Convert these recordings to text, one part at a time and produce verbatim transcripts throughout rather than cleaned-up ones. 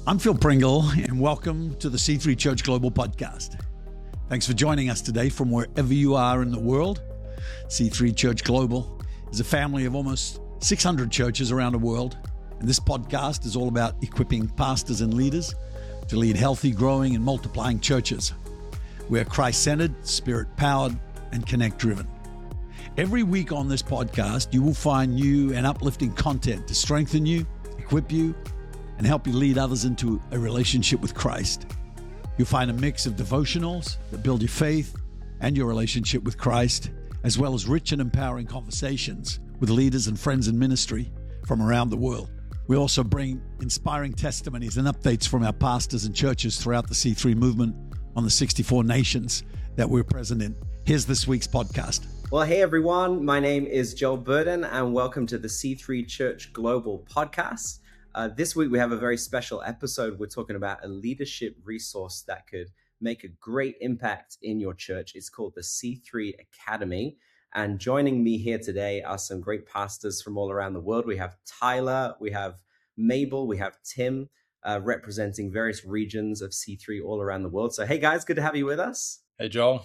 I'm Phil Pringle, and welcome to the C three Church Global podcast. Thanks for joining us today from wherever you are in the world. C three Church Global is a family of almost six hundred churches around the world, and this podcast is all about equipping pastors and leaders to lead healthy, growing, and multiplying churches. We're Christ-centered, Spirit-powered, and connect-driven. Every week on this podcast, you will find new and uplifting content to strengthen you, equip you, and help you lead others into a relationship with Christ. You'll find a mix of devotionals that build your faith and your relationship with Christ, as well as rich and empowering conversations with leaders and friends in ministry from around the world. We also bring inspiring testimonies and updates from our pastors and churches throughout the C three movement on the sixty-four nations that we're present in. Here's this week's podcast. Well, hey everyone, my name is Joel Burden and welcome to the C three Church Global podcast. Uh, this week we have a very special episode. We're talking about a leadership resource that could make a great impact in your church. It's called the C three Academy. And joining me here today are some great pastors from all around the world. We have Tyler, we have Mabel, we have Tim, uh, representing various regions of C three all around the world. So hey guys, good to have you with us. Hey Joel.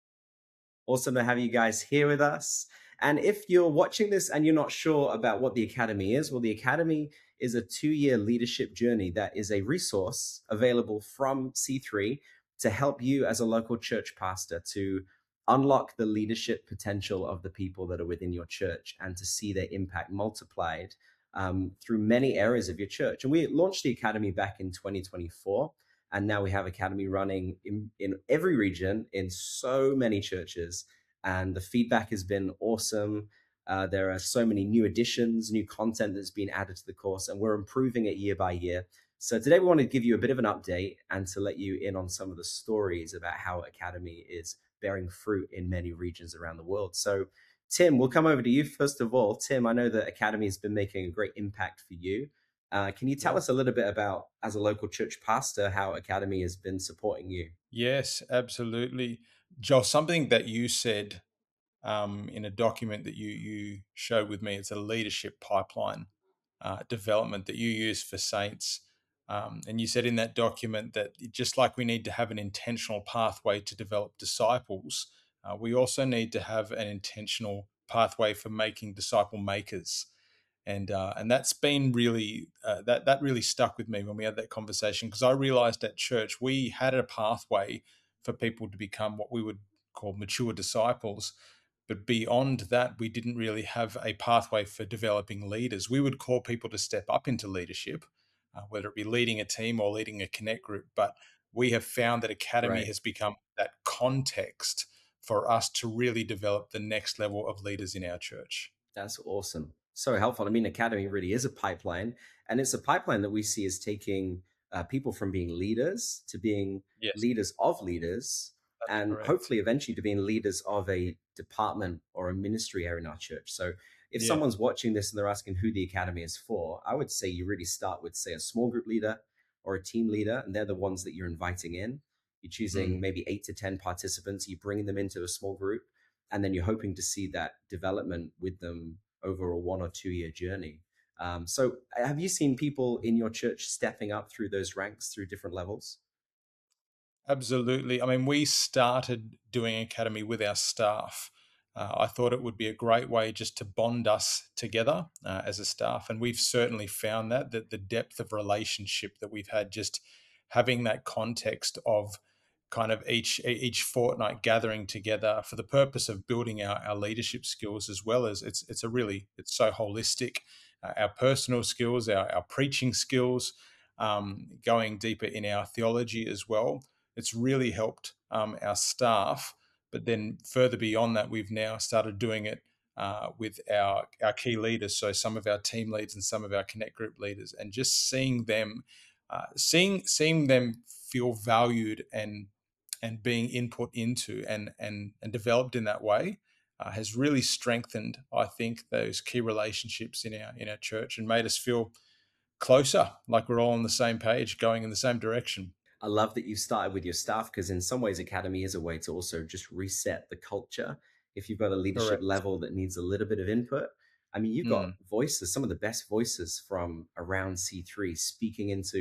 Awesome to have you guys here with us. And if you're watching this and you're not sure about what the Academy is, well, the Academy is a two-year leadership journey that is a resource available from C three to help you as a local church pastor to unlock the leadership potential of the people that are within your church and to see their impact multiplied um, through many areas of your church. And we launched the Academy back in twenty twenty-four, and now we have Academy running in, in every region in so many churches. And the feedback has been awesome. Uh, there are so many new additions, new content that's been added to the course, and we're improving it year by year. So today we want to give you a bit of an update and to let you in on some of the stories about how Academy is bearing fruit in many regions around the world. So Tim, we'll come over to you first of all. Tim, I know that Academy has been making a great impact for you. Uh, can you tell us a little bit about, as a local church pastor, how Academy has been supporting you? Yes, absolutely. Joel, something that you said um, in a document that you you showed with me, it's a leadership pipeline uh, development that you use for saints. Um, and you said in that document that just like we need to have an intentional pathway to develop disciples, uh, we also need to have an intentional pathway for making disciple makers. And uh, and that's been really uh, that that really stuck with me when we had that conversation, because I realized at church we had a pathway for people to become what we would call mature disciples, but beyond that we didn't really have a pathway for developing leaders. We would call people to step up into leadership, uh, whether it be leading a team or leading a connect group. But we have found that Academy Right. has become that context for us to really develop the next level of leaders in our church. That's awesome. So helpful. I mean, Academy really is a pipeline, and it's a pipeline that we see as taking uh, people from being leaders to being Yes, leaders of leaders, that's and correct. hopefully eventually to being leaders of a department or a ministry area in our church. So if Yeah. someone's watching this and they're asking who the Academy is for, I would say you really start with, say, a small group leader or a team leader, and they're the ones that you're inviting in. You're choosing Mm. maybe eight to ten participants, you bring them into a small group, and then you're hoping to see that development with them over a one or two year journey. Um, so have you seen people in your church stepping up through those ranks through different levels? Absolutely. I mean, we started doing Academy with our staff. Uh, I thought it would be a great way just to bond us together uh, as a staff. And we've certainly found that, that the depth of relationship that we've had, just having that context of kind of each each fortnight gathering together for the purpose of building our, our leadership skills, as well as it's it's a really, it's so holistic. Uh, our personal skills, our, our preaching skills, um, going deeper in our theology as well. It's really helped um, our staff. But then further beyond that, we've now started doing it uh, with our, our key leaders. So some of our team leads and some of our connect group leaders, and just seeing them, uh, seeing seeing them feel valued and and being input into and and and developed in that way uh, has really strengthened, I think, those key relationships in our in our church and made us feel closer, like we're all on the same page, going in the same direction. I love that you started with your staff, because in some ways Academy is a way to also just reset the culture. If you've got a leadership Correct. level that needs a little bit of input, I mean, you've got Mm. voices, some of the best voices from around C three speaking into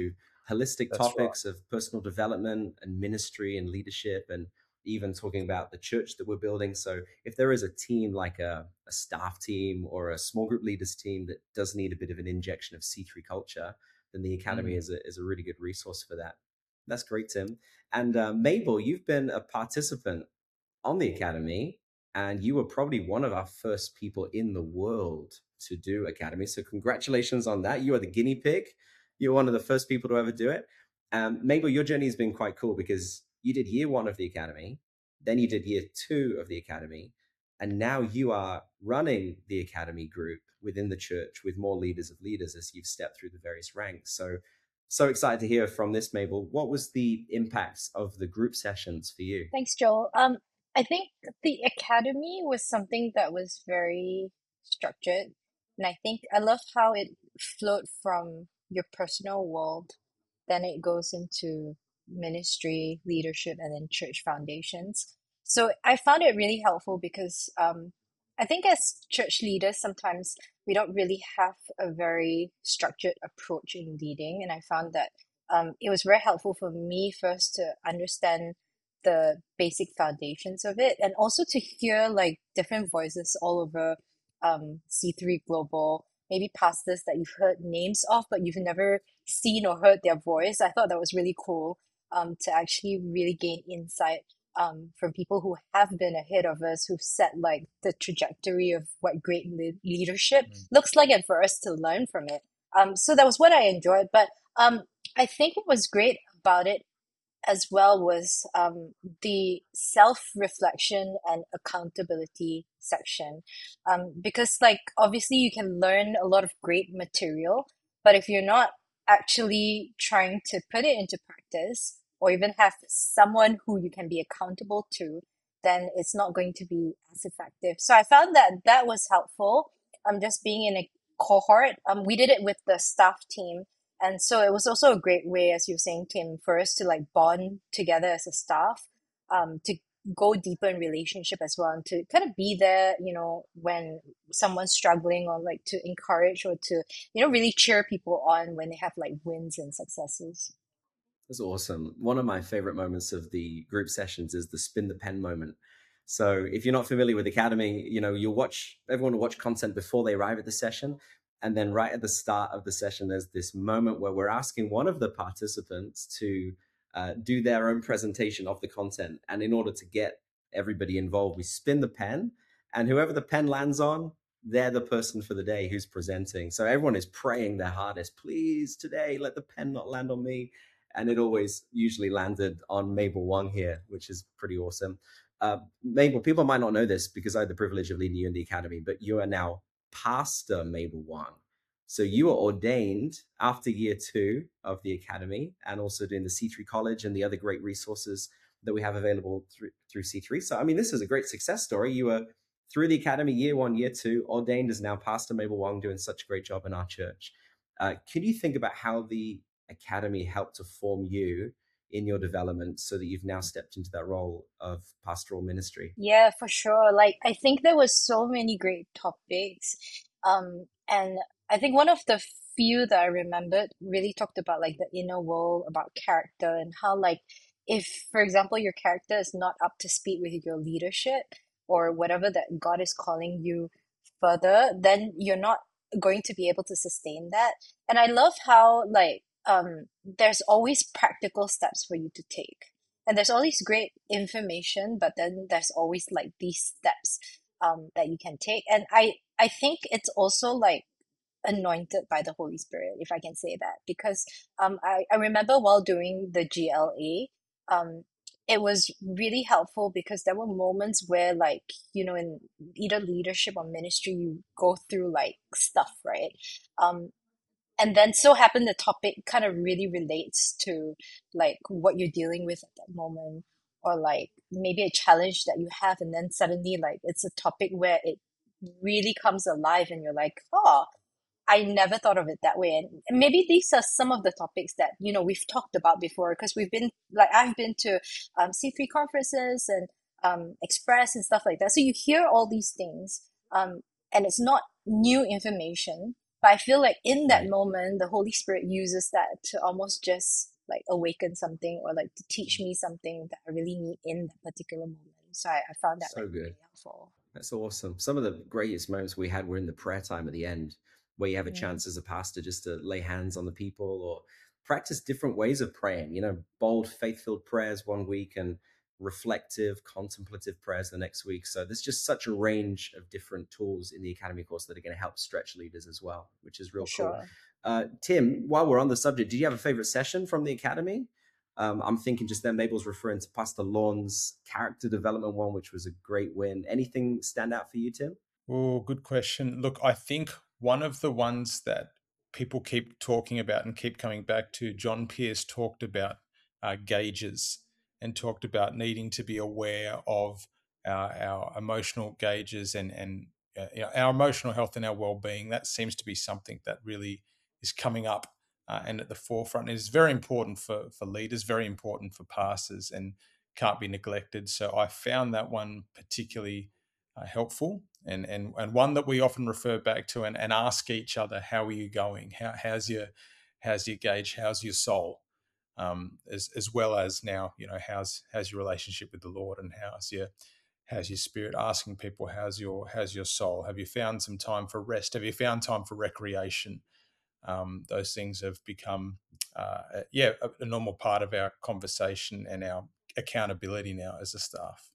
holistic That's topics right. of personal development and ministry and leadership, and even talking about the church that we're building. So if there is a team like a, a staff team or a small group leaders team that does need a bit of an injection of C three culture, then the Academy mm. is, a, is a really good resource for that. That's great, Tim. And uh, Mabel, you've been a participant on the Academy, and you were probably one of our first people in the world to do Academy. So congratulations on that. You are the guinea pig. You're one of the first people to ever do it. Um, Mabel, your journey has been quite cool because you did year one of the Academy, then you did year two of the Academy, and now you are running the Academy group within the church with more leaders of leaders as you've stepped through the various ranks. So, so excited to hear from this, Mabel. What was the impacts of the group sessions for you? Thanks, Joel. Um, I think the Academy was something that was very structured. And I think I love how it flowed from your personal world, then it goes into ministry, leadership, and then church foundations. So I found it really helpful because um, I think as church leaders, sometimes we don't really have a very structured approach in leading. And I found that um, it was very helpful for me first to understand the basic foundations of it, and also to hear like different voices all over um, C three Global, maybe pastors that you've heard names of, but you've never seen or heard their voice. I thought that was really cool um, to actually really gain insight um, from people who have been ahead of us, who've set like the trajectory of what great le- leadership mm. looks like, and for us to learn from it. Um, so that was what I enjoyed. But um, I think what was great about it as well was um, the self-reflection and accountability section. Um, because like, obviously you can learn a lot of great material, but if you're not actually trying to put it into practice or even have someone who you can be accountable to, then it's not going to be as effective. So I found that that was helpful. Um, just being in a cohort. Um, we did it with the staff team. And so it was also a great way, as you were saying, Tim, for us to like bond together as a staff, um, to go deeper in relationship as well, and to kind of be there, you know, when someone's struggling, or like to encourage or to, you know, really cheer people on when they have like wins and successes. That's awesome. One of my favorite moments of the group sessions is the spin the pen moment. So if you're not familiar with Academy, you know, you'll watch, everyone will watch content before they arrive at the session. And then right at the start of the session, there's this moment where we're asking one of the participants to uh, do their own presentation of the content. And in order to get everybody involved, we spin the pen, and whoever the pen lands on, they're the person for the day who's presenting. So everyone is praying their hardest, please today, let the pen not land on me. And it always usually landed on Mabel Wong here, which is pretty awesome. Uh, Mabel, people might not know this because I had the privilege of leading you in the Academy, but you are now Pastor Mabel Wong. So you were ordained after year two of the Academy, and also doing the C three College and the other great resources that we have available through, through C three. So, I mean, this is a great success story. You were through the Academy year one, year two, ordained as now Pastor Mabel Wong, doing such a great job in our church. Uh, can you think about how the Academy helped to form you in your development so that you've now stepped into that role of pastoral ministry? Yeah, for sure. Like, I think there was so many great topics. Um, and I think one of the few that I remembered really talked about like the inner world, about character, and how like, if, for example, your character is not up to speed with your leadership or whatever that God is calling you further, then you're not going to be able to sustain that. And I love how like, um, there's always practical steps for you to take. And there's all this great information, but then there's always like these steps um, that you can take. And I, I think it's also like anointed by the Holy Spirit, if I can say that, because um, I, I remember while doing the G L A, um, it was really helpful because there were moments where like, you know, in either leadership or ministry, you go through like stuff, right? Um, and then so happen the topic kind of really relates to like what you're dealing with at that moment, or like maybe a challenge that you have, and then suddenly like it's a topic where it really comes alive and you're like, oh, I never thought of it that way. And maybe these are some of the topics that, you know, we've talked about before, because we've been like, I've been to um, C three conferences and um, Express and stuff like that. So you hear all these things um, and it's not new information, But I feel like in that Right. moment, the Holy Spirit uses that to almost just like awaken something or like to teach me something that I really need in that particular moment. So I, I found that like So good. really helpful. That's awesome. Some of the greatest moments we had were in the prayer time at the end, where you have a Mm, chance as a pastor just to lay hands on the people or practice different ways of praying, you know, bold, faith-filled prayers one week and reflective, contemplative prayers the next week. So there's just such a range of different tools in the Academy course that are going to help stretch leaders as well, which is for real cool. sure. Uh, Tim, while we're on the subject, do you have a favorite session from the Academy? Um, I'm thinking just then Mabel's referring to Pastor Lawn's character development one, which was a great win. Anything stand out for you, Tim? Oh, good question. Look, I think one of the ones that people keep talking about and keep coming back to, John Pierce talked about uh, gauges and talked about needing to be aware of our, our emotional gauges and and uh, you know, our emotional health and our well-being. That seems to be something that really is coming up uh, and at the forefront. It is very important for for leaders, very important for pastors, and can't be neglected. So I found that one particularly uh, helpful, and, and and one that we often refer back to and, and ask each other, how are you going? How, how's your how's your gauge? How's your soul? Um, as as well as now, you know, how's how's your relationship with the Lord, and how's your how's your spirit? Asking people, how's your how's your soul? Have you found some time for rest? Have you found time for recreation? Um, those things have become, uh, yeah, a, a normal part of our conversation and our accountability now as a staff.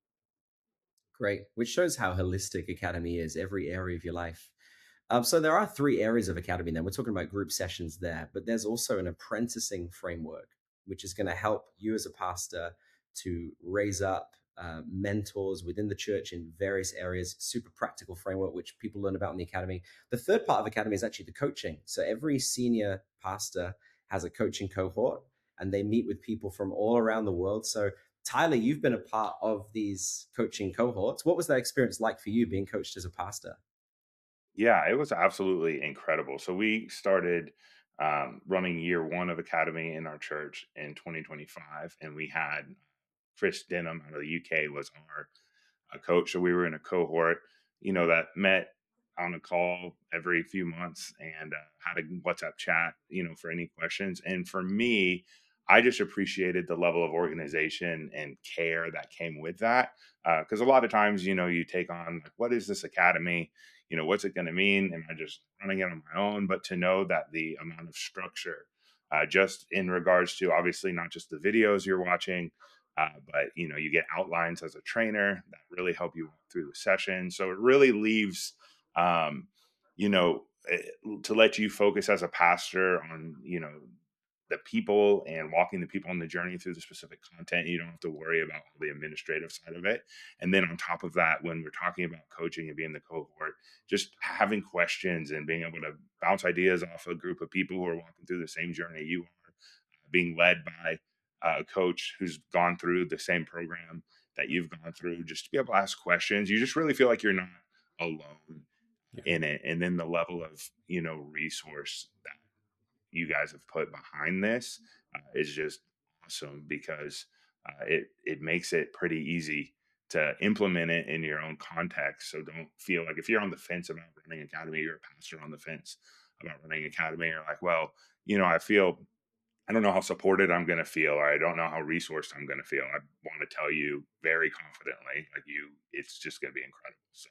Great, which shows how holistic Academy is, every area of your life. Um, so there are three areas of Academy then. We're talking about group sessions there, but there's also an apprenticing framework, which is going to help you as a pastor to raise up uh, mentors within the church in various areas, super practical framework, which people learn about in the Academy. The third part of Academy is actually the coaching. So every senior pastor has a coaching cohort and they meet with people from all around the world. So Tyler, you've been a part of these coaching cohorts. What was that experience like for you being coached as a pastor? Yeah, it was absolutely incredible. So we started um, running year one of Academy in our church in twenty twenty-five, and we had Chris Denham out of the U K was our uh, coach. So we were in a cohort, you know, that met on a call every few months and uh, had a WhatsApp chat, you know, for any questions. And for me, I just appreciated the level of organization and care that came with that. Because uh, a lot of times, you know, you take on, like, what is this academy? You know, what's it going to mean? Am I just running it on my own? But to know that the amount of structure, uh, just in regards to obviously not just the videos you're watching, uh, but you know, you get outlines as a trainer that really help you walk through the session. So it really leaves, um, you know, eh, to let you focus as a pastor on, you know, the people and walking the people on the journey through the specific content. You don't have to worry about all the administrative side of it. And then on top of that, when we're talking about coaching and being the cohort, just having questions and being able to bounce ideas off a group of people who are walking through the same journey you are, being led by a coach who's gone through the same program that you've gone through, just to be able to ask questions. You just really feel like you're not alone Yeah. in it. And then the level of, you know, resource that you guys have put behind this uh, is just awesome, because uh, it it makes it pretty easy to implement it in your own context. So don't feel like if you're on the fence about running Academy, you're a pastor on the fence about running Academy, you're like, well, you know, I feel I don't know how supported I'm going to feel, or I don't know how resourced I'm going to feel. I want to tell you very confidently, like, you, it's just going to be incredible. So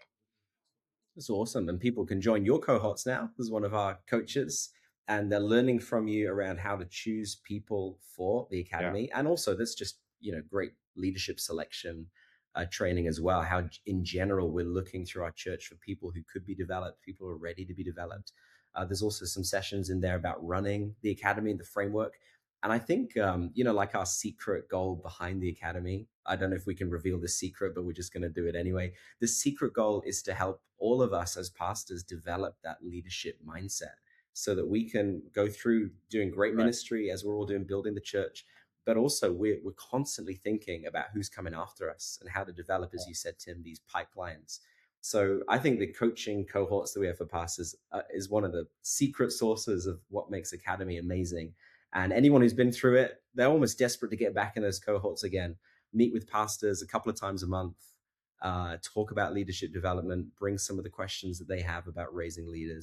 That's awesome. And people can join your cohorts now. This is one of our coaches, and they're learning from you around how to choose people for the yeah, academy. And also, that's just, you know, great leadership selection uh, training as well. How, in general, we're looking through our church for people who could be developed, people who are ready to be developed. Uh, there's also some sessions in there about running the academy and the framework. And I think, um, you know, like our secret goal behind the academy, I don't know if we can reveal the secret, but we're just going to do it anyway. The secret goal is to help all of us as pastors develop that leadership mindset so that we can go through doing great right. ministry as we're all doing, building the church. But also we're, we're constantly thinking about who's coming after us and how to develop, as you said, Tim, these pipelines. So I think the coaching cohorts that we have for pastors uh, is one of the secret sources of what makes Academy amazing. And anyone who's been through it, they're almost desperate to get back in those cohorts again, meet with pastors a couple of times a month, uh, talk about leadership development, bring some of the questions that they have about raising leaders.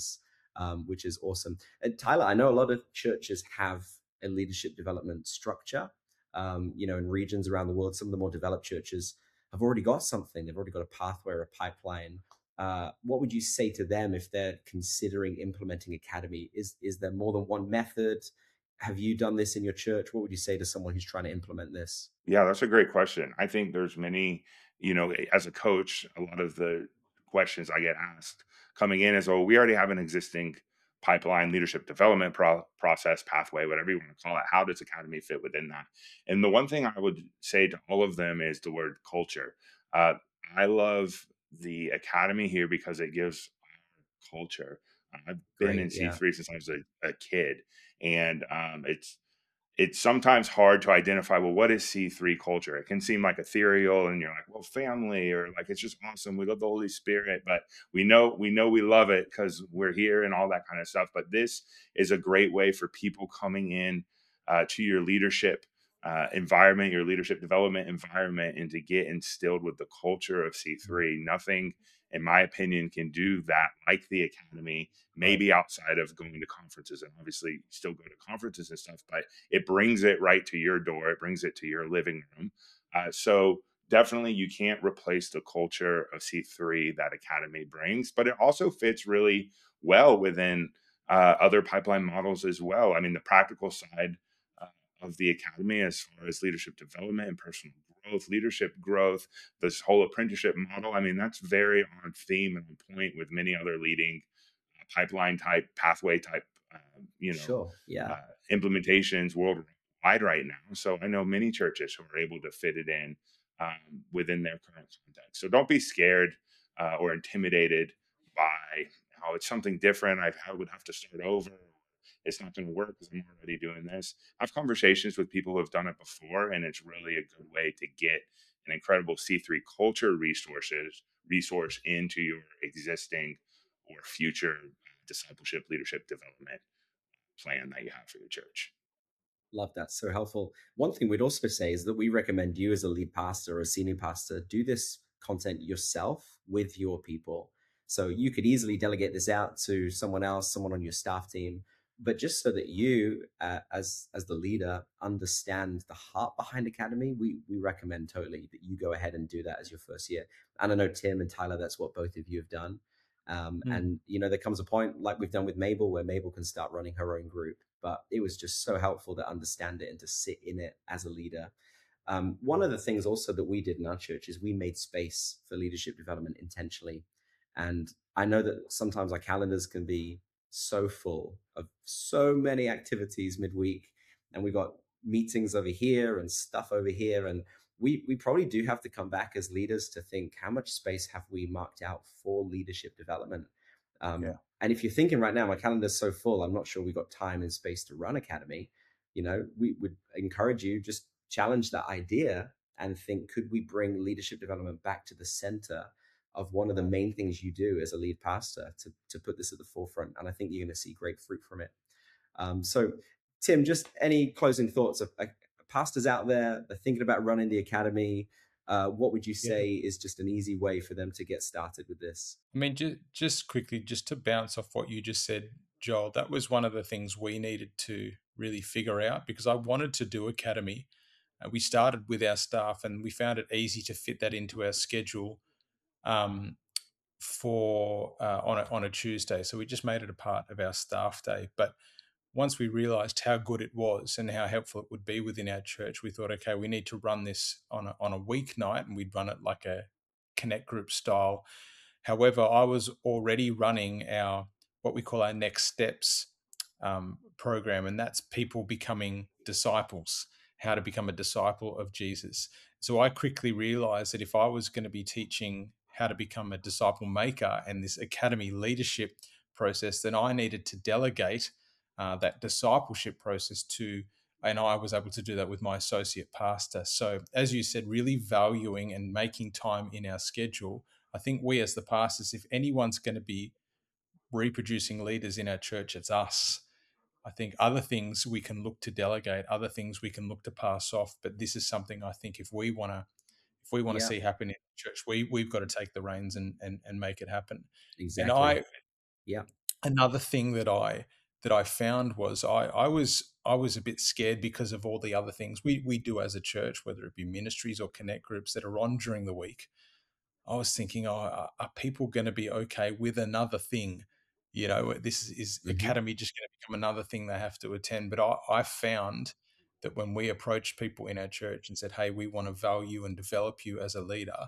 um, which is awesome. And Tyler, I know a lot of churches have a leadership development structure. Um, you know, in regions around the world, some of the more developed churches have already got something. They've already got a pathway or a pipeline. Uh, what would you say to them if they're considering implementing Academy? Is is there more than one method? Have you done this in your church? What would you say to someone who's trying to implement this? Yeah, that's a great question. I think there's many, you know, as a coach, a lot of the questions I get asked coming in is, oh, we already have an existing pipeline leadership development pro- process, pathway, whatever you want to call it. How does Academy fit within that? And the one thing I would say to all of them is the word culture. Uh, I love the Academy here because it gives culture. I've been in Great. Yeah. C three since I was a, a kid, and um, it's it's sometimes hard to identify, well, what is C three culture? It can seem like ethereal and you're like, well, family, or like, it's just awesome. We love the Holy Spirit, but we know, we know we love it because we're here and all that kind of stuff. But this is a great way for people coming in uh, to your leadership uh, environment, your leadership development environment, and to get instilled with the culture of C three. Nothing, in my opinion, can do that like the Academy, maybe outside of going to conferences. And obviously you still go to conferences and stuff, but it brings it right to your door. It brings it to your living room. Uh, so definitely you can't replace the culture of C three that Academy brings, but it also fits really well within uh, other pipeline models as well. I mean, the practical side uh, of the Academy, as far as leadership development and personal growth, leadership growth, this whole apprenticeship model, I mean, that's very on theme and on point with many other leading uh, pipeline type, pathway type, uh, you know, Sure. Yeah. uh, implementations worldwide right now. So I know many churches who are able to fit it in um, within their current context. So don't be scared uh, or intimidated by how it's something different. I've, I would have to start over. It's not going to work because I'm already doing this. I have conversations with people who have done it before, and it's really a good way to get an incredible C three culture resources resource into your existing or future discipleship leadership development plan that you have for your church. Love that. So helpful. One thing we'd also say is that we recommend you as a lead pastor or a senior pastor do this content yourself with your people. So you could easily delegate this out to someone else, someone on your staff team, but just so that you, uh, as as the leader, understand the heart behind Academy, we we recommend totally that you go ahead and do that as your first year. And I know Tim and Tyler, that's what both of you have done. Um, Mm. and you know, there comes a point like we've done with Mabel, where Mabel can start running her own group. But it was just so helpful to understand it and to sit in it as a leader. Um, one of the things also that we did in our church is we made space for leadership development intentionally. And I know that sometimes our calendars can be so full of so many activities midweek, and we've got meetings over here and stuff over here. And we, we probably do have to come back as leaders to think, how much space have we marked out for leadership development? Um, Yeah. and if you're thinking right now, my calendar's so full, I'm not sure we've got time and space to run Academy. You know, we would encourage you, just challenge that idea and think, could we bring leadership development back to the center of one of the main things you do as a lead pastor, to, to put this at the forefront? And I think you're going to see great fruit from it. Um, so, Tim, just any closing thoughts of uh, pastors out there, they're thinking about running the Academy. Uh, what would you say yeah. is just an easy way for them to get started with this? I mean, just, just quickly, just to bounce off what you just said, Joel, that was one of the things we needed to really figure out, because I wanted to do Academy. Uh, we started with our staff and we found it easy to fit that into our schedule um, for uh, on, a, on a Tuesday. So we just made it a part of our staff day. But once we realized how good it was and how helpful it would be within our church, we thought, okay, we need to run this on a, on a weeknight, and we'd run it like a connect group style. However, I was already running our, what we call our next steps um, program, and that's people becoming disciples, how to become a disciple of Jesus. So I quickly realized that if I was going to be teaching how to become a disciple maker and this Academy leadership process, then I needed to delegate uh, that discipleship process to, and I was able to do that with my associate pastor. So as you said, really valuing and making time in our schedule. I think we as the pastors, if anyone's going to be reproducing leaders in our church, it's us. I think other things we can look to delegate, other things we can look to pass off. But this is something I think if we want to, if we want to yeah. see happen in church, we we've got to take the reins and and, and make it happen. Exactly. And I, yeah, another thing that I that I found was I, I was I was a bit scared because of all the other things we we do as a church, whether it be ministries or connect groups that are on during the week. I was thinking, oh, are, are people going to be okay with another thing? You know, this is, is mm-hmm. Academy just going to become another thing they have to attend? But I, I found that when we approached people in our church and said, hey, we want to value and develop you as a leader,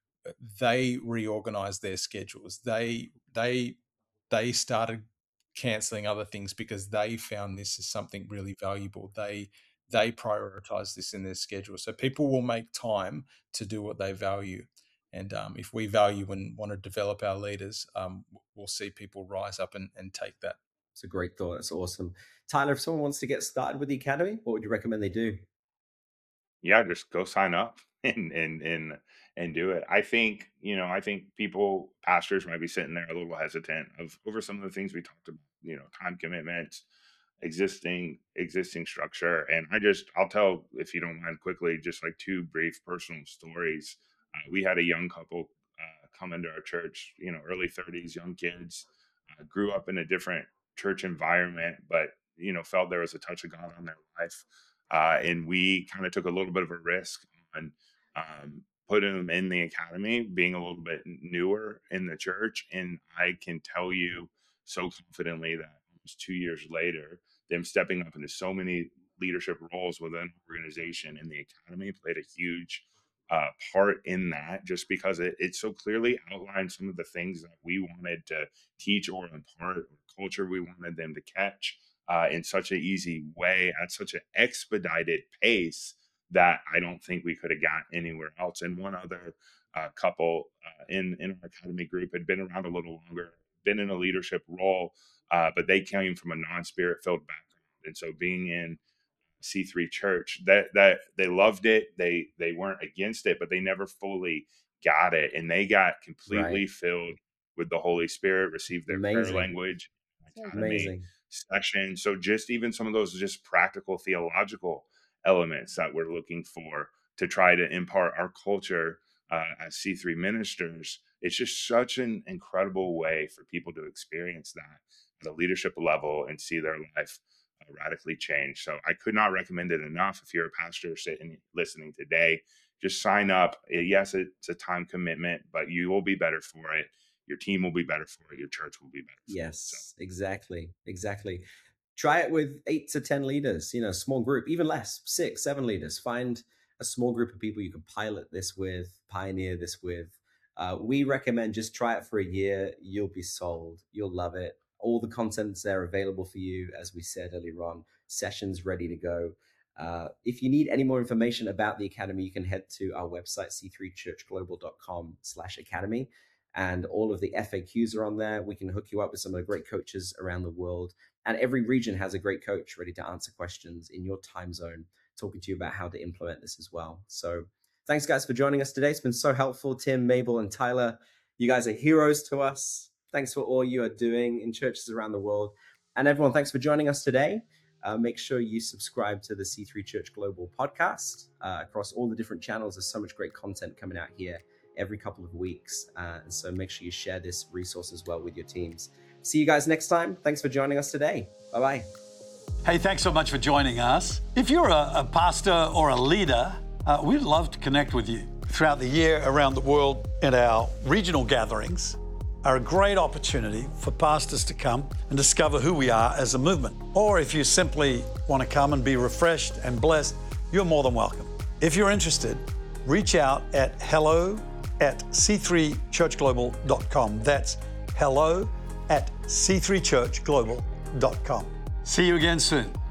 they reorganized their schedules. They they they started canceling other things because they found this is something really valuable. They they prioritize this in their schedule. So people will make time to do what they value. And um, if we value and want to develop our leaders, um, we'll see people rise up and, and take that. It's a great thought. It's awesome. Tyler, if someone wants to get started with the Academy, what would you recommend they do? Yeah, just go sign up and and and and do it. I think, you know, I think people, pastors might be sitting there a little hesitant of over some of the things we talked about, you know, time commitments, existing existing structure. And I just, I'll tell, if you don't mind, quickly, just like two brief personal stories. Uh, we had a young couple uh, come into our church, you know, early thirties, young kids, uh, grew up in a different church environment, but, you know, felt there was a touch of God on their life. Uh, and we kind of took a little bit of a risk on um, putting them in the Academy, being a little bit newer in the church. And I can tell you so confidently that almost two years later, them stepping up into so many leadership roles within the organization and the Academy played a huge uh, part in that, just because it, it so clearly outlined some of the things that we wanted to teach or impart, or culture we wanted them to catch uh, in such an easy way at such an expedited pace that I don't think we could have got anywhere else. And one other uh, couple uh, in, in our Academy group had been around a little longer, been in a leadership role, uh, but they came from a non-spirit filled background. And so being in C three Church, that that they loved it. They they weren't against it, but they never fully got it. And they got completely right. filled with the Holy Spirit, received their Amazing. prayer language, Academy session. So just even some of those just practical theological elements that we're looking for to try to impart our culture uh, as C three ministers. It's just such an incredible way for people to experience that at a leadership level and see their life uh, radically change. So I could not recommend it enough. If you're a pastor sitting listening today, just sign up. Yes, it's a time commitment, but you will be better for it. Your team will be better for it. Your church will be better for yes, it. Yes, so. exactly. Exactly. Try it with eight to ten leaders, you know, small group, even less, six, seven leaders. Find a small group of people you can pilot this with, pioneer this with. Uh, we recommend just try it for a year. You'll be sold. You'll love it. All the content's there available for you. As we said earlier on, sessions ready to go. Uh, if you need any more information about the Academy, you can head to our website, c three church global dot com slash academy. And all of the F A Qs are on there. We can hook you up with some of the great coaches around the world. And every region has a great coach ready to answer questions in your time zone, talking to you about how to implement this as well. So thanks, guys, for joining us today. It's been so helpful. Tim, Mabel, and Tyler, you guys are heroes to us. Thanks for all you are doing in churches around the world. And everyone, thanks for joining us today. Uh, make sure you subscribe to the C three Church Global podcast uh, across all the different channels. There's so much great content coming out here every couple of weeks. Uh, and so make sure you share this resource as well with your teams. See you guys next time. Thanks for joining us today. Bye-bye. Hey, thanks so much for joining us. If you're a, a pastor or a leader, uh, we'd love to connect with you. Throughout the year around the world at our regional gatherings are a great opportunity for pastors to come and discover who we are as a movement. Or if you simply want to come and be refreshed and blessed, you're more than welcome. If you're interested, reach out at hello at c three church global dot com. That's hello at c three church global dot com. See you again soon.